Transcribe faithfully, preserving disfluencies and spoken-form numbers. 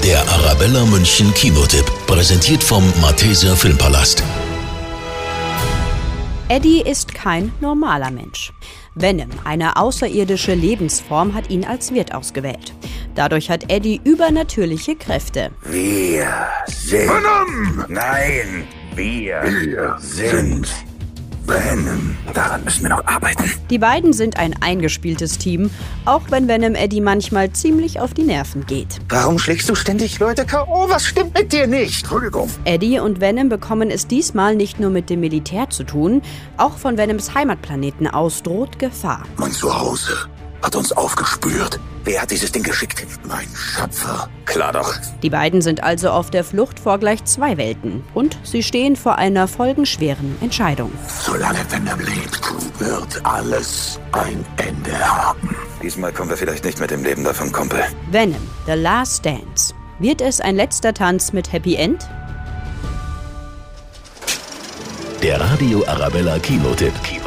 Der Arabella München Kinotipp, präsentiert vom Malteser Filmpalast. Eddie ist kein normaler Mensch. Venom, eine außerirdische Lebensform, hat ihn als Wirt ausgewählt. Dadurch hat Eddie übernatürliche Kräfte. Wir sind... Venom! Nein, wir, Wir sind Venom. Daran müssen wir noch arbeiten. Die beiden sind ein eingespieltes Team, auch wenn Venom Eddie manchmal ziemlich auf die Nerven geht. Warum schlägst du ständig Leute K O? Was stimmt mit dir nicht? Entschuldigung. Eddie und Venom bekommen es diesmal nicht nur mit dem Militär zu tun, auch von Venoms Heimatplaneten aus droht Gefahr. Mein Zuhause hat uns aufgespürt. Wer hat dieses Ding geschickt? Mein Schöpfer. Klar doch. Die beiden sind also auf der Flucht vor gleich zwei Welten und sie stehen vor einer folgenschweren Entscheidung. Solange Venom lebt, wird alles ein Ende haben. Diesmal kommen wir vielleicht nicht mit dem Leben davon, Kumpel. Venom, The Last Dance. Wird es ein letzter Tanz mit Happy End? Der Radio Arabella Kinotipp.